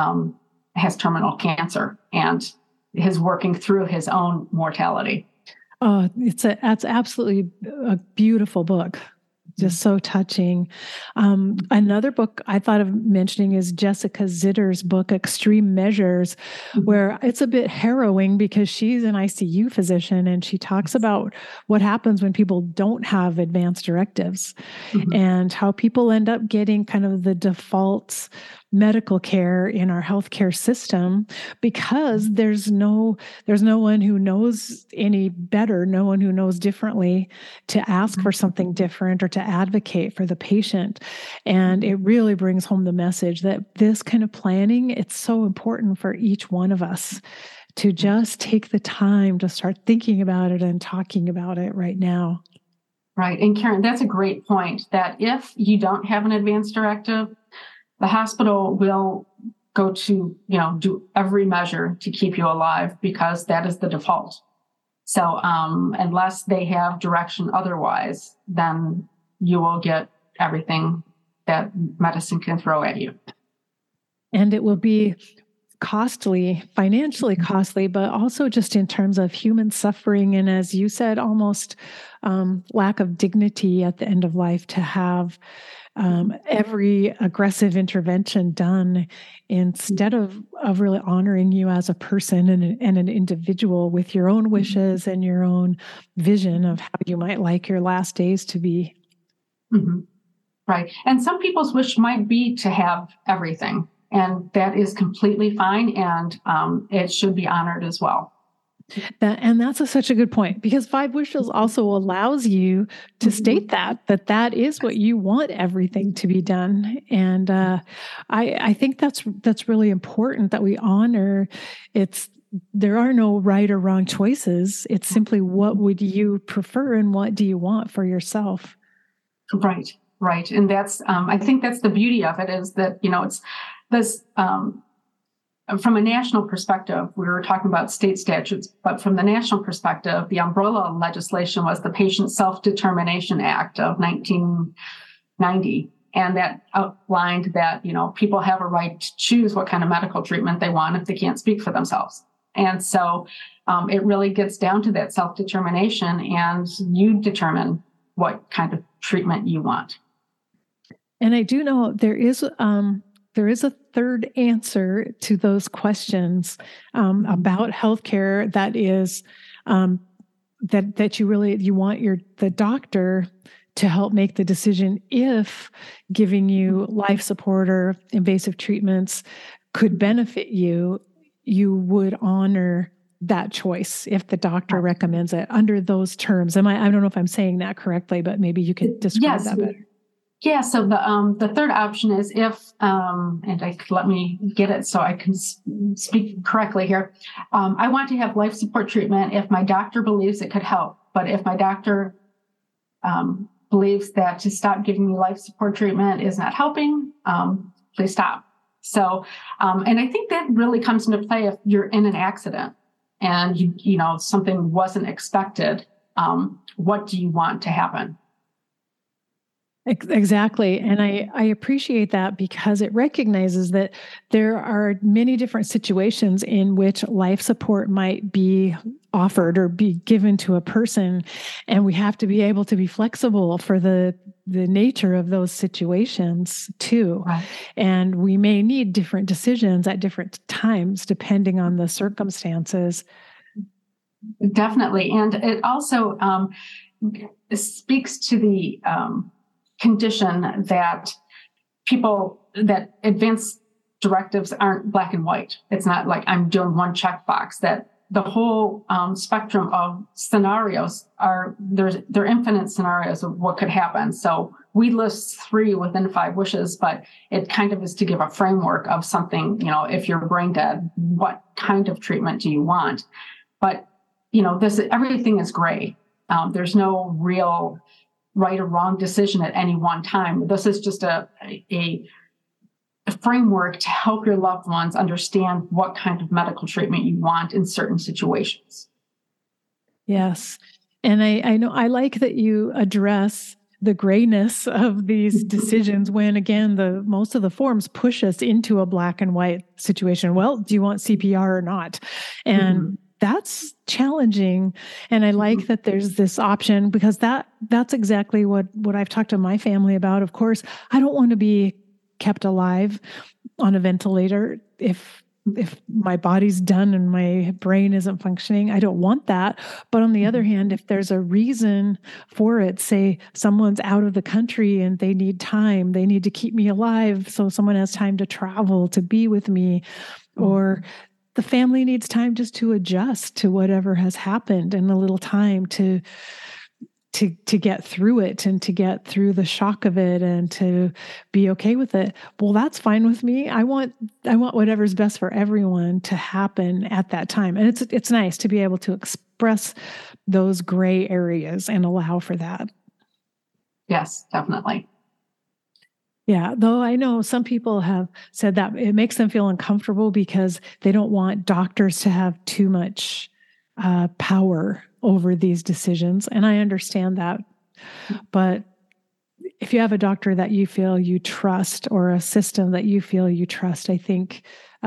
has terminal cancer and is working through his own mortality. Oh, that's absolutely a beautiful book. Just so touching. Another book I thought of mentioning is Jessica Zitter's book, Extreme Measures, where it's a bit harrowing because she's an ICU physician, and she talks about what happens when people don't have advanced directives and how people end up getting kind of the default medical care in our healthcare system, because there's no one who knows any better, no one who knows differently to ask for something different or to advocate for the patient. And it really brings home the message that this kind of planning, it's so important for each one of us to just take the time to start thinking about it and talking about it right now. Right. And Karen, that's a great point, that if you don't have an advance directive, the hospital will go to, do every measure to keep you alive, because that is the default. So unless they have direction otherwise, then you will get everything that medicine can throw at you. And it will be costly, financially costly, but also just in terms of human suffering. And as you said, almost lack of dignity at the end of life, to have every aggressive intervention done instead of really honoring you as a person and an individual with your own wishes and your own vision of how you might like your last days to be. Right. And some people's wish might be to have everything, and that is completely fine, and it should be honored as well. That's such a good point, because 5 wishes also allows you to state that is what you want everything to be done. And I think that's really important, that we honor there are no right or wrong choices. It's simply, what would you prefer and what do you want for yourself? Right. Right. And that's, I think that's the beauty of it, is that, it's this, from a national perspective, we were talking about state statutes, but from the national perspective, the umbrella legislation was the Patient Self-Determination Act of 1990. And that outlined that, people have a right to choose what kind of medical treatment they want if they can't speak for themselves. And so it really gets down to that self-determination, and you determine what kind of treatment you want. And I do know there is a third answer to those questions about healthcare. That is that you want the doctor to help make the decision if giving you life support or invasive treatments could benefit you. You would honor that choice if the doctor recommends it under those terms. I don't know if I'm saying that correctly, but maybe you could describe that better. Yeah. So the third option is if, let me get it so I can speak correctly here. I want to have life support treatment if my doctor believes it could help, but if my doctor believes that to stop giving me life support treatment is not helping, please stop. So, and I think that really comes into play if you're in an accident and something wasn't expected. What do you want to happen? Exactly. And I appreciate that, because it recognizes that there are many different situations in which life support might be offered or be given to a person. And we have to be able to be flexible for the nature of those situations too. Right. And we may need different decisions at different times, depending on the circumstances. Definitely. And it also speaks to the condition that advance directives aren't black and white. It's not like I'm doing one checkbox, that the whole spectrum of scenarios there are infinite scenarios of what could happen. So we list 3 within 5 wishes, but it kind of is to give a framework of something, if you're brain dead, what kind of treatment do you want? But, everything is gray. There's no real right or wrong decision at any one time. This is just a framework to help your loved ones understand what kind of medical treatment you want in certain situations. Yes. And I know I like that you address the grayness of these decisions when, again, most of the forms push us into a black and white situation. Well, do you want CPR or not? And that's challenging. And I like that there's this option, because that's exactly what I've talked to my family about. Of course, I don't want to be kept alive on a ventilator if my body's done and my brain isn't functioning. I don't want that. But on the other hand, if there's a reason for it, say someone's out of the country and they need time, they need to keep me alive so someone has time to travel to be with me, or the family needs time just to adjust to whatever has happened, and a little time to get through it and to get through the shock of it and to be okay with it. Well, that's fine with me. I want whatever's best for everyone to happen at that time. And it's nice to be able to express those gray areas and allow for that. Yes, definitely. Yeah, though I know some people have said that it makes them feel uncomfortable because they don't want doctors to have too much power over these decisions. And I understand that. But if you have a doctor that you feel you trust, or a system that you feel you trust, I think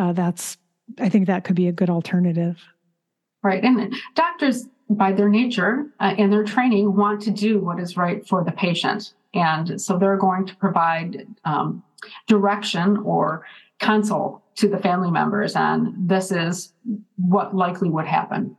that could be a good alternative. Right. And doctors, by their nature and their training, want to do what is right for the patient. And so they're going to provide direction or counsel to the family members on this is what likely would happen.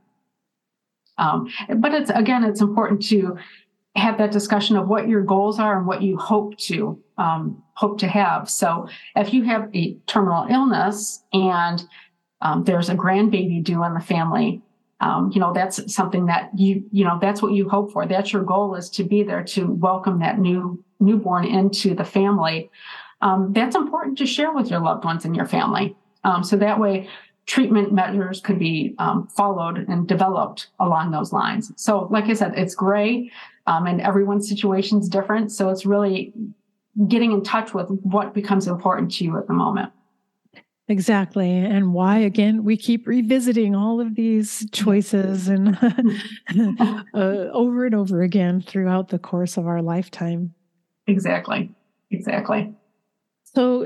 But it's important to have that discussion of what your goals are and what you hope to have. So if you have a terminal illness and there's a grandbaby due in the family, that's something that that's what you hope for. That's your goal, is to be there to welcome that newborn into the family. That's important to share with your loved ones and your family. So that way treatment measures could be followed and developed along those lines. So like I said, it's gray and everyone's situation is different. So it's really getting in touch with what becomes important to you at the moment. Exactly. And why, again, we keep revisiting all of these choices and over and over again throughout the course of our lifetime. Exactly. So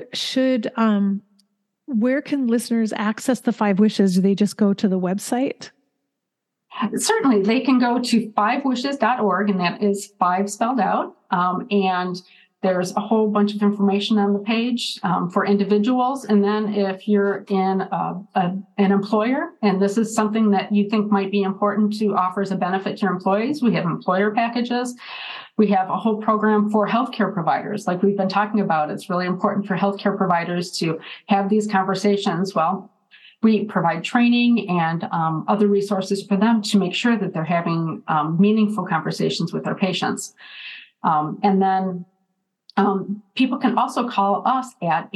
where can listeners access the 5 wishes? Do they just go to the website? Certainly. They can go to 5wishes.org, and that is 5 spelled out. And there's a whole bunch of information on the page for individuals. And then if you're in an employer, and this is something that you think might be important to offer as a benefit to your employees, we have employer packages. We have a whole program for healthcare providers. Like we've been talking about, it's really important for healthcare providers to have these conversations. Well, we provide training and other resources for them to make sure that they're having meaningful conversations with their patients. And then people can also call us at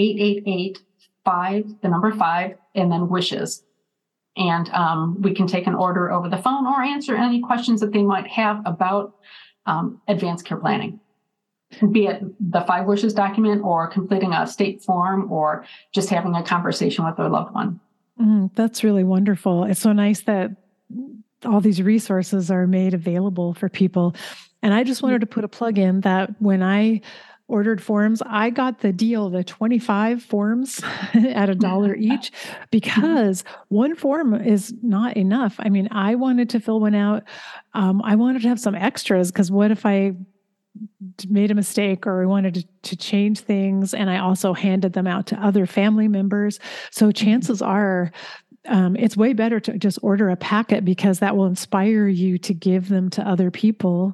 888-5, and then wishes. And we can take an order over the phone or answer any questions that they might have about advanced care planning, be it the 5 wishes document or completing a state form or just having a conversation with their loved one. That's really wonderful. It's so nice that all these resources are made available for people. And I just wanted to put a plug in that when I ordered forms, I got the deal, the 25 forms at $1 each, because one form is not enough. I mean, I wanted to fill one out. I wanted to have some extras, because what if I made a mistake or I wanted to change things, and I also handed them out to other family members. So chances are it's way better to just order a packet, because that will inspire you to give them to other people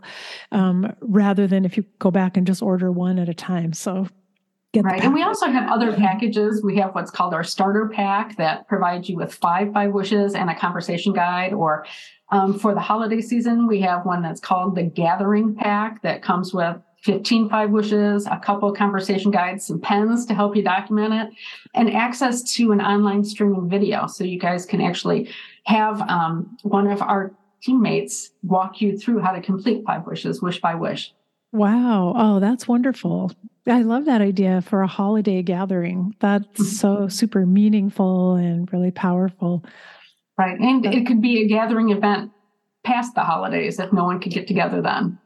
rather than if you go back and just order one at a time. So right. And we also have other packages. We have what's called our starter pack that provides you with 5 wishes and a conversation guide. Or for the holiday season, we have one that's called the Gathering Pack that comes with 15 5 wishes, a couple of conversation guides, some pens to help you document it, and access to an online streaming video. So you guys can actually have one of our teammates walk you through how to complete 5 wishes, wish by wish. Wow. Oh, that's wonderful. I love that idea for a holiday gathering. That's so super meaningful and really powerful. Right. And it could be a gathering event past the holidays if no one could get together then.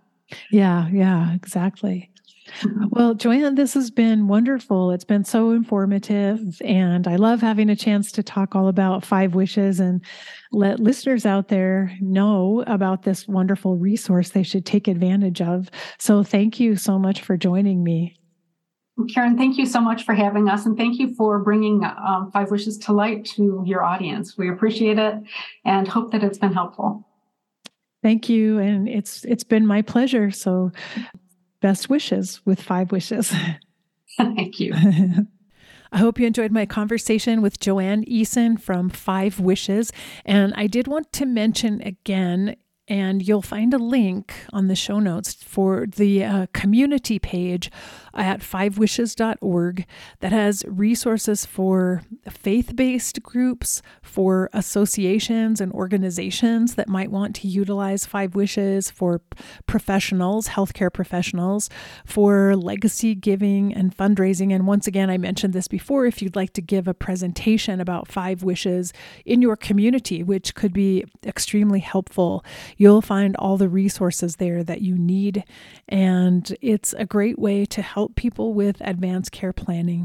Yeah, exactly. Well, Joanne, this has been wonderful. It's been so informative, and I love having a chance to talk all about 5 wishes and let listeners out there know about this wonderful resource they should take advantage of. So thank you so much for joining me. Karen, thank you so much for having us, and thank you for bringing 5 wishes to light to your audience. We appreciate it and hope that it's been helpful. Thank you. And it's been my pleasure. So best wishes with 5 wishes. Thank you. I hope you enjoyed my conversation with Joanne Eason from 5 Wishes. And I did want to mention again, and you'll find a link on the show notes for the community page at 5wishes.org that has resources for faith-based groups, for associations and organizations that might want to utilize 5 Wishes, for professionals, healthcare professionals, for legacy giving and fundraising. And once again, I mentioned this before, if you'd like to give a presentation about 5 Wishes in your community, which could be extremely helpful, you'll find all the resources there that you need. And it's a great way to help people with advanced care planning,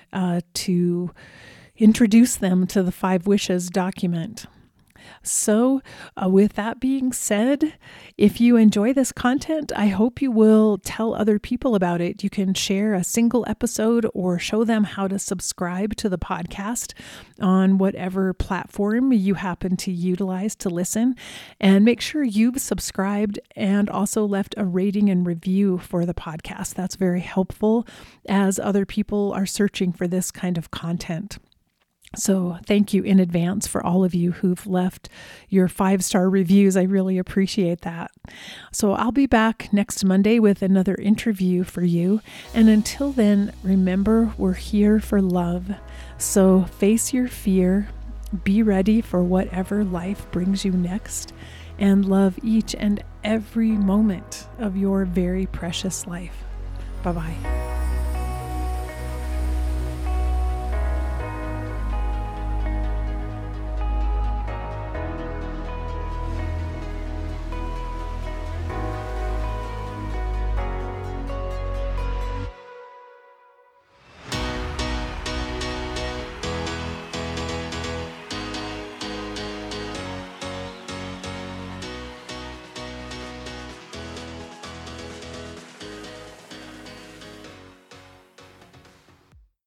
to introduce them to the 5 Wishes document. So with that being said, if you enjoy this content, I hope you will tell other people about it. You can share a single episode or show them how to subscribe to the podcast on whatever platform you happen to utilize to listen. And make sure you've subscribed and also left a rating and review for the podcast. That's very helpful as other people are searching for this kind of content. So thank you in advance for all of you who've left your 5-star reviews. I really appreciate that. So I'll be back next Monday with another interview for you. And until then, remember, we're here for love. So face your fear, be ready for whatever life brings you next, and love each and every moment of your very precious life. Bye-bye.